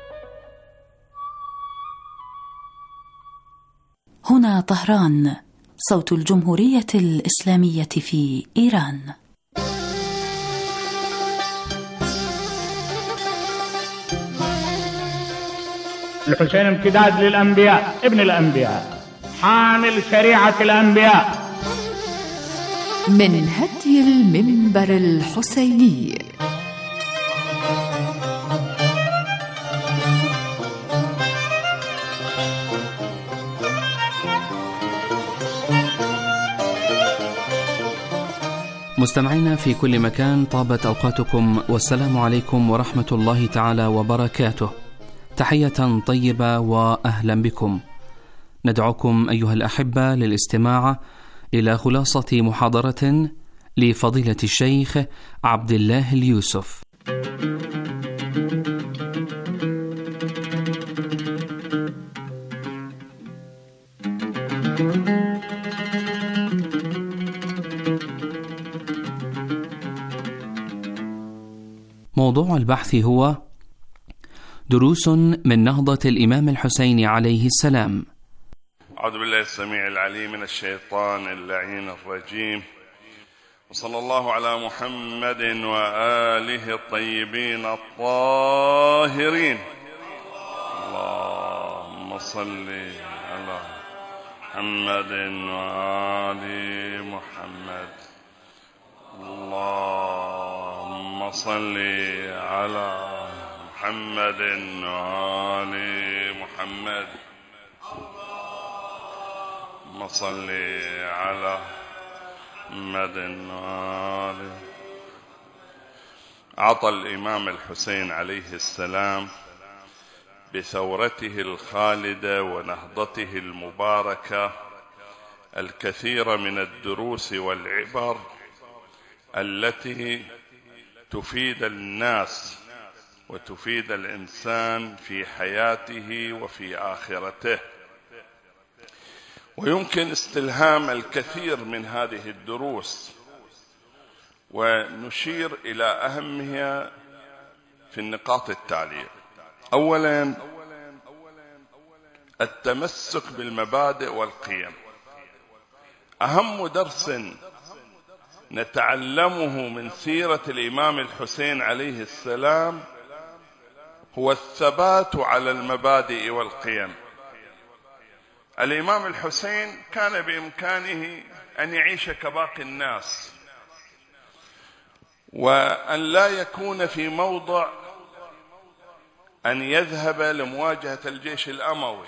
هنا طهران صوت الجمهورية الإسلامية في إيران. الحسين امتداد للأنبياء، ابن الأنبياء، حامل شريعة الأنبياء. من هدي المنبر الحسيني. مستمعينا في كل مكان، طابت أوقاتكم والسلام عليكم ورحمة الله تعالى وبركاته. تحية طيبة وأهلا بكم. ندعوكم أيها الأحبة للاستماع إلى خلاصة محاضرة لفضيلة الشيخ عبد الله اليوسف. موضوع البحث هو دروس من نهضة الإمام الحسين عليه السلام. أعوذ بالله السميع العليم من الشيطان اللعين الرجيم، وصلى الله على محمد وآله الطيبين الطاهرين. اللهم صل على محمد وآل محمد. اللهم صل على محمد وآل محمد. اللهم صل على محمد وآل. أعطى الإمام الحسين عليه السلام بثورته الخالدة ونهضته المباركة الكثير من الدروس والعبر التي تفيد الناس وتفيد الإنسان في حياته وفي آخرته، ويمكن استلهام الكثير من هذه الدروس، ونشير إلى أهمها في النقاط التالية. أولا، التمسك بالمبادئ والقيم. أهم درس نتعلمه من سيرة الإمام الحسين عليه السلام هو الثبات على المبادئ والقيم. الإمام الحسين كان بإمكانه أن يعيش كباقي الناس، وأن لا يكون في موضع أن يذهب لمواجهة الجيش الأموي،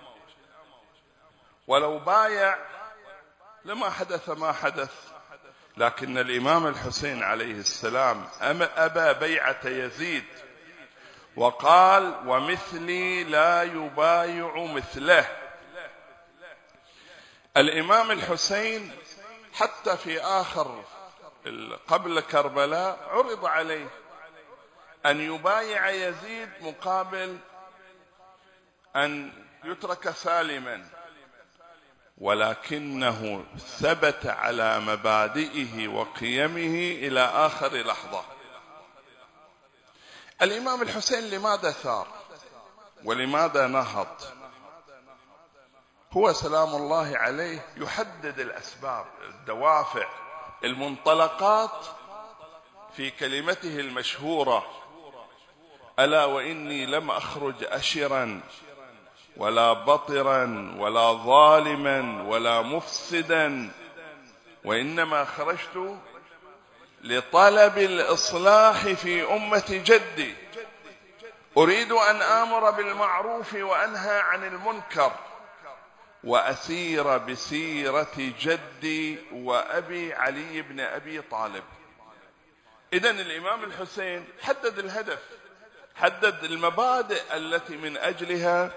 ولو بايع لما حدث ما حدث. لكن الإمام الحسين عليه السلام أبى بيعة يزيد، وقال: ومثلي لا يبايع مثله. الإمام الحسين حتى في آخر قبل كربلاء عرض عليه أن يبايع يزيد مقابل أن يترك سالما، ولكنه ثبت على مبادئه وقيمه إلى آخر لحظة. الإمام الحسين لماذا ثار ولماذا نهض؟ هو سلام الله عليه يحدد الأسباب، الدوافع، المنطلقات في كلمته المشهورة: ألا وإني لم أخرج أشرا ولا بطرا ولا ظالما ولا مفسدا، وإنما خرجت لطلب الإصلاح في أمة جدي، أريد أن آمر بالمعروف وأنهى عن المنكر، وأسير بسيرة جدي وأبي علي بن أبي طالب. إذن الإمام الحسين حدد الهدف، حدد المبادئ التي من أجلها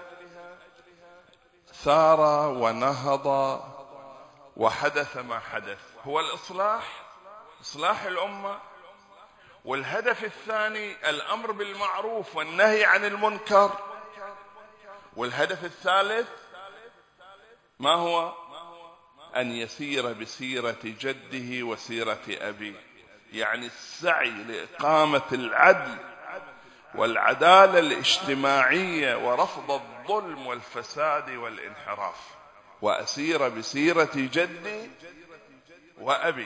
ثار ونهض وحدث ما حدث. هو الإصلاح، إصلاح الأمة، والهدف الثاني الأمر بالمعروف والنهي عن المنكر، والهدف الثالث ما هو؟ أن يسير بسيرة جده وسيرة أبيه، يعني السعي لإقامة العدل والعدالة الاجتماعية ورفض الظلم والفساد والانحراف. وأسير بسيرة جدي وأبي.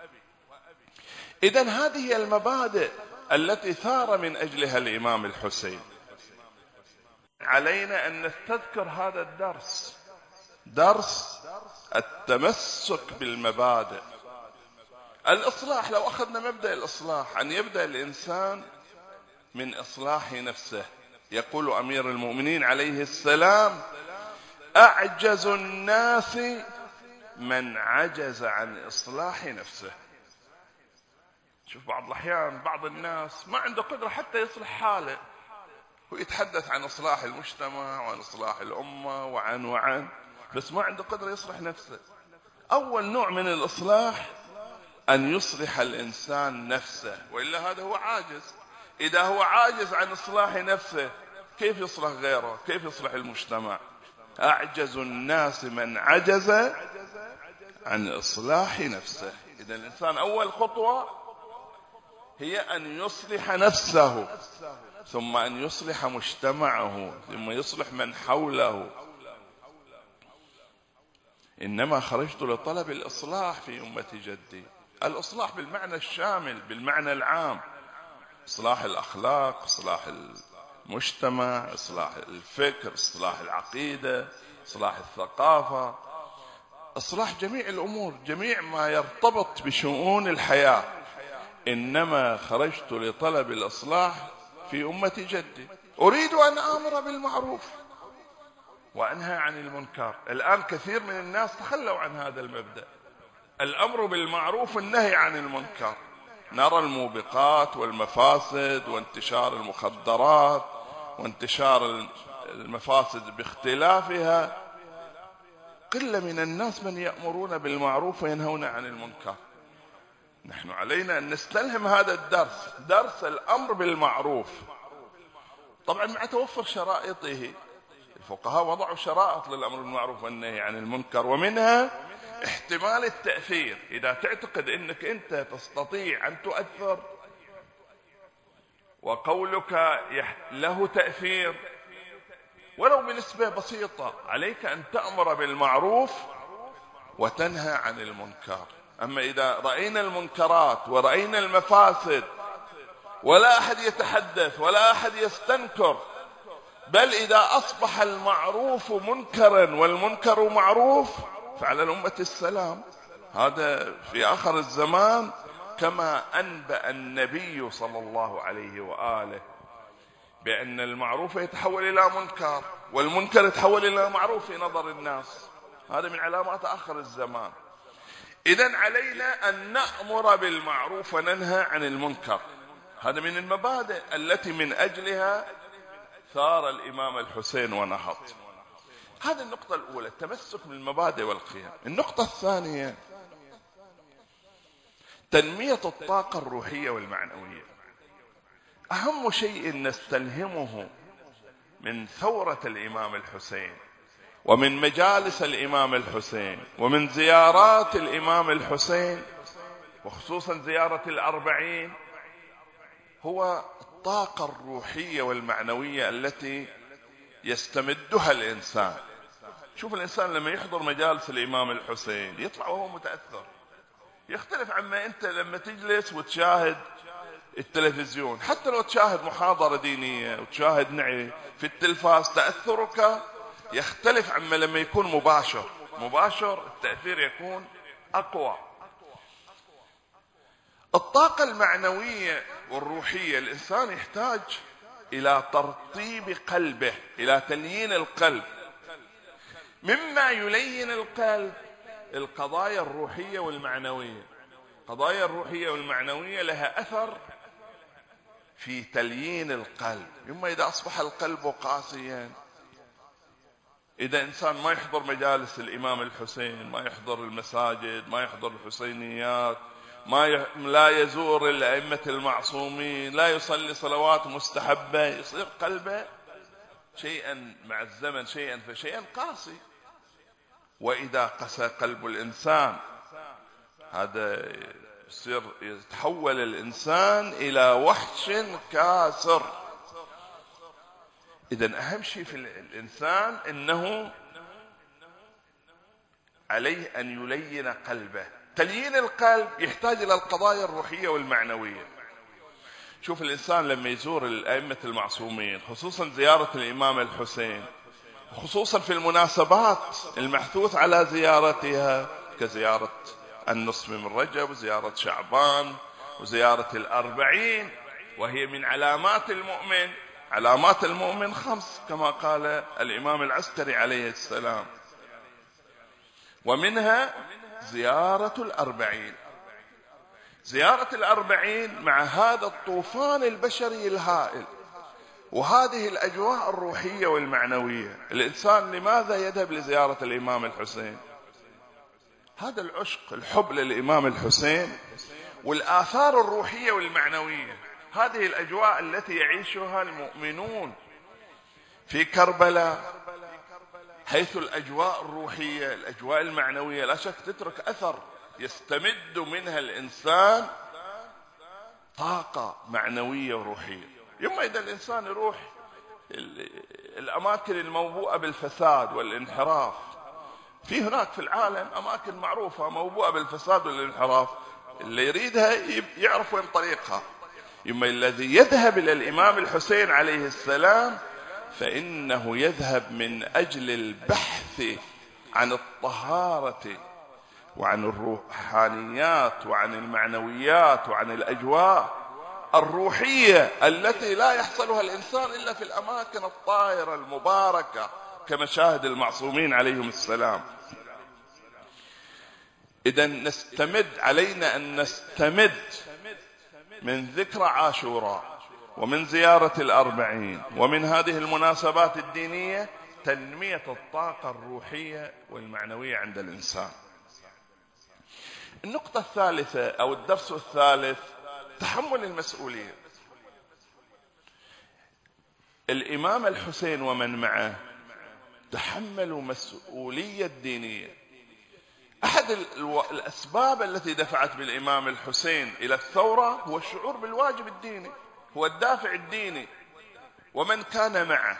إذن هذه هي المبادئ التي ثار من أجلها الإمام الحسين. علينا أن نستذكر هذا الدرس، درس التمسك بالمبادئ. الإصلاح، لو أخذنا مبدأ الإصلاح، أن يبدأ الإنسان من إصلاح نفسه. يقول أمير المؤمنين عليه السلام: أعجز الناس من عجز عن إصلاح نفسه. شوف بعض الأحيان بعض الناس ما عنده قدرة حتى يصلح حاله، ويتحدث عن إصلاح المجتمع وعن إصلاح الأمة وعن وعن بس ما عنده قدرة يصلح نفسه. أول نوع من الإصلاح أن يصلح الإنسان نفسه، وإلا هذا هو عاجز. إذا هو عاجز عن إصلاح نفسه كيف يصلح غيره؟ كيف يصلح المجتمع؟ أعجز الناس من عجز عن إصلاح نفسه. إذا الإنسان أول خطوة هي أن يصلح نفسه، ثم أن يصلح مجتمعه، ثم يصلح من حوله. إنما خرجت لطلب الإصلاح في أمة جدي. الإصلاح بالمعنى الشامل، بالمعنى العام، إصلاح الأخلاق، إصلاح المجتمع، إصلاح الفكر، إصلاح العقيدة، إصلاح الثقافة، إصلاح جميع الأمور، جميع ما يرتبط بشؤون الحياة. إنما خرجت لطلب الإصلاح في أمة جدي. أريد أن آمر بالمعروف وأنهى عن المنكر. الآن كثير من الناس تخلوا عن هذا المبدأ، الأمر بالمعروف والنهي عن المنكر. نرى الموبقات والمفاسد وانتشار المخدرات وانتشار المفاسد باختلافها. قلة من الناس من يأمرون بالمعروف وينهون عن المنكر. نحن علينا أن نستلهم هذا الدرس، درس الأمر بالمعروف. طبعا مع توفر شرائطه، الفقهاء وضعوا شرائط للأمر بالمعروف والنهي عن المنكر، ومنها احتمال التأثير. إذا تعتقد أنك أنت تستطيع أن تؤثر وقولك له تأثير ولو بنسبة بسيطة، عليك أن تأمر بالمعروف وتنهى عن المنكر. أما إذا رأينا المنكرات ورأينا المفاسد ولا أحد يتحدث ولا أحد يستنكر، بل إذا أصبح المعروف منكرا والمنكر معروف، فعلى الأمة السلام. هذا في آخر الزمان كما أنبأ النبي صلى الله عليه وآله بأن المعروف يتحول إلى منكر والمنكر يتحول إلى معروف في نظر الناس. هذا من علامات آخر الزمان. إذن علينا أن نأمر بالمعروف وننهى عن المنكر. هذا من المبادئ التي من أجلها ثار الإمام الحسين ونهض. هذه النقطة الأولى، التمسك بالمبادئ والقيم. النقطة الثانية تنمية الطاقة الروحية والمعنوية. أهم شيء نستلهمه من ثورة الإمام الحسين ومن مجالس الإمام الحسين ومن زيارات الإمام الحسين، وخصوصا زيارة الأربعين، هو الطاقة الروحية والمعنوية التي يستمدها الإنسان. شوف الإنسان لما يحضر مجالس الإمام الحسين يطلع وهو متأثر، يختلف عما أنت لما تجلس وتشاهد التلفزيون. حتى لو تشاهد محاضرة دينية وتشاهد نعي في التلفاز، تأثرك يختلف عما لما يكون مباشر. مباشر التأثير يكون أقوى. الطاقة المعنوية والروحية، الإنسان يحتاج إلى ترطيب قلبه، إلى تليين القلب. مما يلين القلب القضايا الروحية والمعنوية. القضايا الروحية والمعنوية لها أثر في تليين القلب. إما إذا أصبح القلب قاسيا، إذا إنسان ما يحضر مجالس الإمام الحسين، ما يحضر المساجد، ما يحضر الحسينيات، ما ي... لا يزور الأئمة المعصومين، لا يصلي صلوات مستحبة، يصير قلبه شيئا مع الزمن شيئا فشيئا قاسي. وإذا قسى قلب الإنسان، هذا يصير يتحول الإنسان إلى وحش كاسر. إذن أهم شيء في الإنسان إنه عليه أن يلين قلبه. تليين القلب يحتاج إلى القضايا الروحية والمعنوية. شوف الإنسان لما يزور الأئمة المعصومين، خصوصا زيارة الإمام الحسين، خصوصا في المناسبات المحثوث على زيارتها كزيارة النصف من رجب وزيارة شعبان وزيارة الأربعين، وهي من علامات المؤمن. علامات المؤمن خمس كما قال الإمام العسكري عليه السلام، ومنها زيارة الأربعين. زيارة الأربعين مع هذا الطوفان البشري الهائل وهذه الأجواء الروحية والمعنوية، الإنسان لماذا يذهب لزيارة الإمام الحسين؟ هذا العشق، الحب للإمام الحسين والآثار الروحية والمعنوية، هذه الأجواء التي يعيشها المؤمنون في كربلاء، حيث الأجواء الروحية الأجواء المعنوية لا شك تترك أثر يستمد منها الإنسان طاقة معنوية وروحية. يوم إذا الإنسان يروح الأماكن الموبوءة بالفساد والانحراف، في هناك في العالم أماكن معروفة موبوءة بالفساد والانحراف، اللي يريدها يعرف وين طريقها. يوم الذي يذهب إلى الإمام الحسين عليه السلام فإنه يذهب من أجل البحث عن الطهارة وعن الروحانيات وعن المعنويات وعن الأجواء الروحية التي لا يحصلها الإنسان إلا في الأماكن الطاهرة المباركة كمشاهد المعصومين عليهم السلام. إذن نستمد، علينا أن نستمد من ذكرى عاشوراء ومن زيارة الأربعين ومن هذه المناسبات الدينية تنمية الطاقة الروحية والمعنوية عند الإنسان. النقطة الثالثة أو الدرس الثالث تحمل المسؤولية. الإمام الحسين ومن معه تحملوا مسؤولية دينية. أحد الأسباب التي دفعت بالإمام الحسين إلى الثورة هو الشعور بالواجب الديني، هو الدافع الديني ومن كان معه.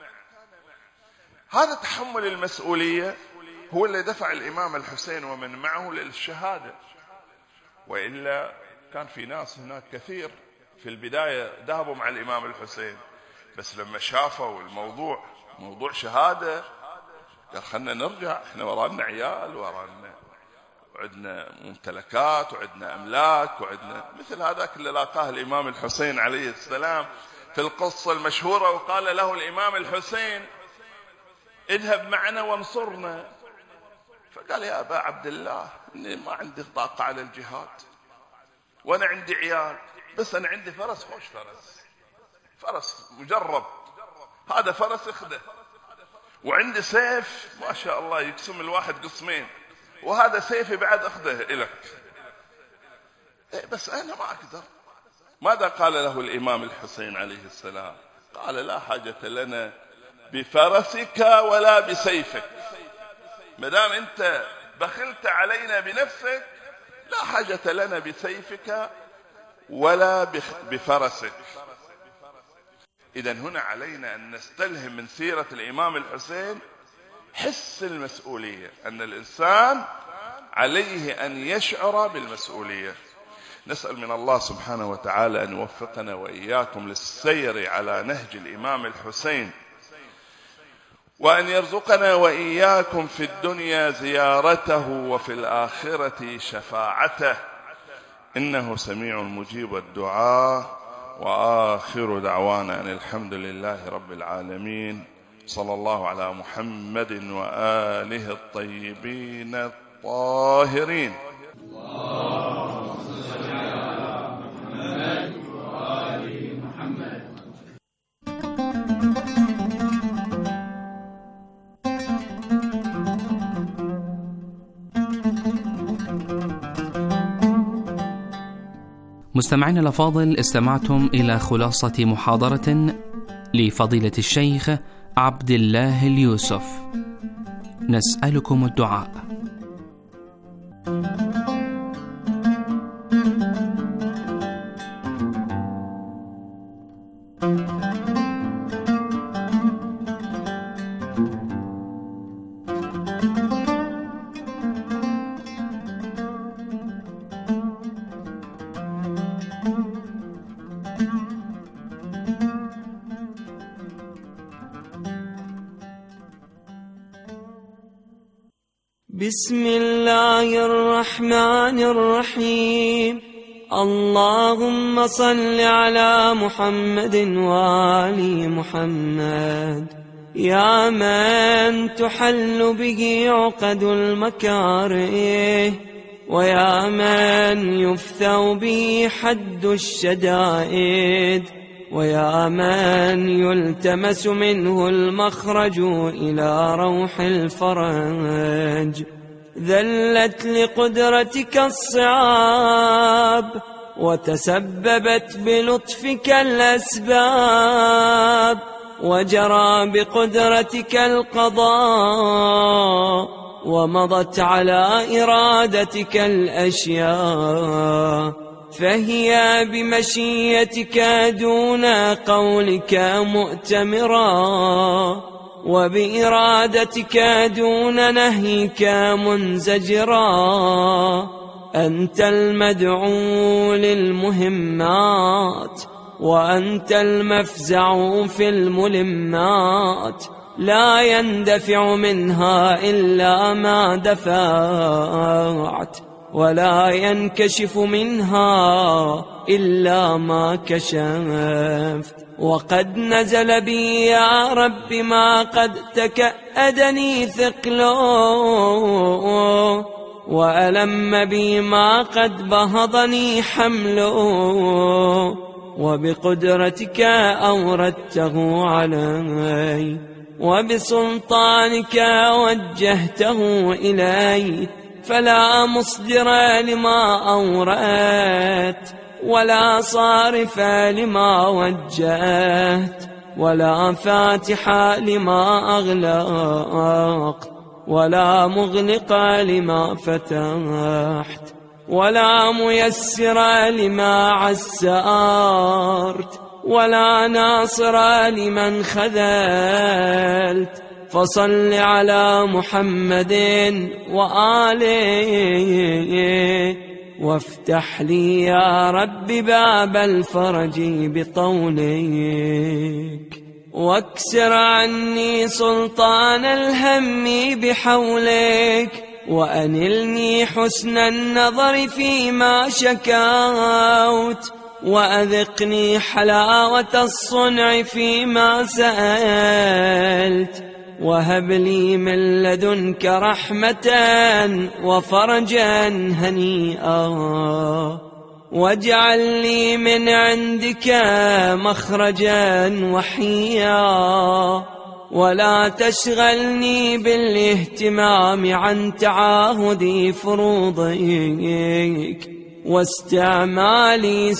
هذا تحمل المسؤولية هو اللي دفع الإمام الحسين ومن معه للشهادة، وإلا كان في ناس هناك كثير في البداية ذهبوا مع الإمام الحسين، بس لما شافوا الموضوع موضوع شهادة قال خلنا نرجع، احنا ورانا عيال ورانا وعندنا ممتلكات وعندنا أملاك وعندنا مثل هذاك اللي لاقاه الإمام الحسين عليه السلام في القصة المشهورة، وقال له الإمام الحسين اذهب معنا وانصرنا. فقال يا أبا عبد الله إني ما عندي طاقة على الجهاد وأنا عندي عيال، بس أنا عندي فرس، خوش فرس فرس مجرب، هذا فرس اخده، وعندي سيف ما شاء الله يقسم الواحد قسمين، وهذا سيفي بعد اخده إلك، بس أنا ما أقدر. ماذا قال له الإمام الحسين عليه السلام؟ قال لا حاجة لنا بفرسك ولا بسيفك، مدام أنت بخلت علينا بنفسك لا حاجة لنا بسيفك ولا بفرسك. إذن هنا علينا أن نستلهم من سيرة الإمام الحسين حس المسؤولية، أن الإنسان عليه أن يشعر بالمسؤولية. نسأل من الله سبحانه وتعالى أن يوفقنا وإياكم للسير على نهج الإمام الحسين، وأن يرزقنا وإياكم في الدنيا زيارته وفي الآخرة شفاعته، إنه سميع مجيب الدعاء. وآخر دعوانا أن الحمد لله رب العالمين، صلى الله على محمد وآله الطيبين الطاهرين. اللهم صل على محمد وآل محمد. مستمعينا الأفاضل، استمعتم إلى خلاصة محاضرة لفضيلة الشيخ عبد الله اليوسف. نسألكم الدعاء. بسم الله الرحمن الرحيم. اللهم صل على محمد وآل محمد. يا من تحل به عقد المكاره، ويا من يفثو به حد الشدائد، ويا من يلتمس منه المخرج إلى روح الفرج. ذلت لقدرتك الصعاب، وتسببت بلطفك الأسباب، وجرى بقدرتك القضاء، ومضت على إرادتك الأشياء، فهي بمشيتك دون قولك مؤتمرا، وبإرادتك دون نهيك منزجرا. أنت المدعو للمهمات، وأنت المفزع في الملمات، لا يندفع منها إلا ما دفعت، ولا ينكشف منها إلا ما كشفت. وقد نزل بي يا رب ما قد تكأدني ثقله، وألم بي ما قد بهضني حمله، وبقدرتك أوردته علي، وبسلطانك وجهته إلي، فلا مصدر لما أوردت، ولا صارف لما وجهت، ولا فاتح لما أغلقت، ولا مغلق لما فتحت، ولا ميسر لما عسرت، ولا ناصر لمن خذلت. فصل على محمد وآله، وافتح لي يا رب باب الفرج بطولك، واكسر عني سلطان الهم بحولك، وأنلني حسن النظر فيما شكوت، وأذقني حلاوة الصنع فيما سألت، وهب لي من لدنك رحمة وفرجا هنيئا، واجعل لي من عندك مخرجا وحيا، ولا تشغلني بالاهتمام عن تعاهد فروضك واستعمال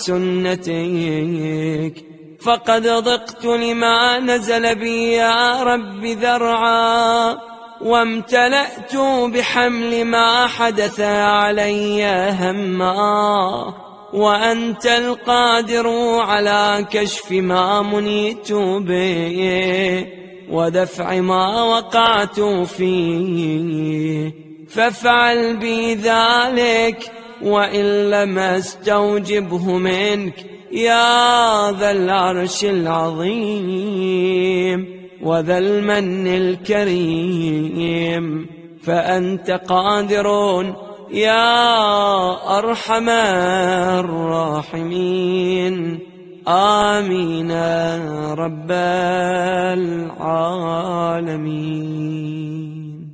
سنتك، فقد ضقت لما نزل بي يا رب ذرعا، وامتلأت بحمل ما حدث علي هما، وأنت القادر على كشف ما منيت به، ودفع ما وقعت فيه، فافعل بي ذلك، وإن لم استوجبه منك يا ذا العرش العظيم وذا المن الكريم، فأنت قادر يا أرحم الراحمين. آمين رب العالمين.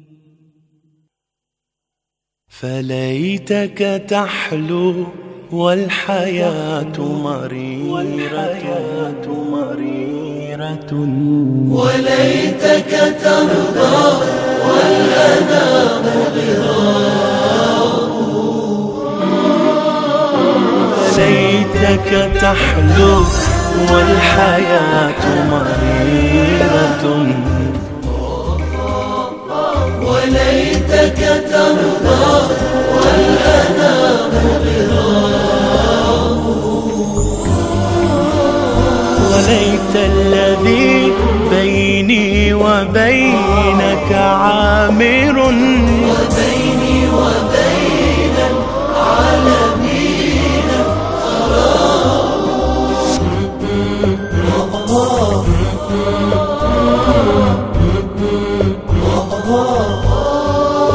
فليتك تحلو والحياة مريرة مريرة، وليتك ترضى والأنام غرار، فليتك تحلو والحياة مريرة، وليتك ترضى والأنام غرار، وليت الذي بيني وبينك عامر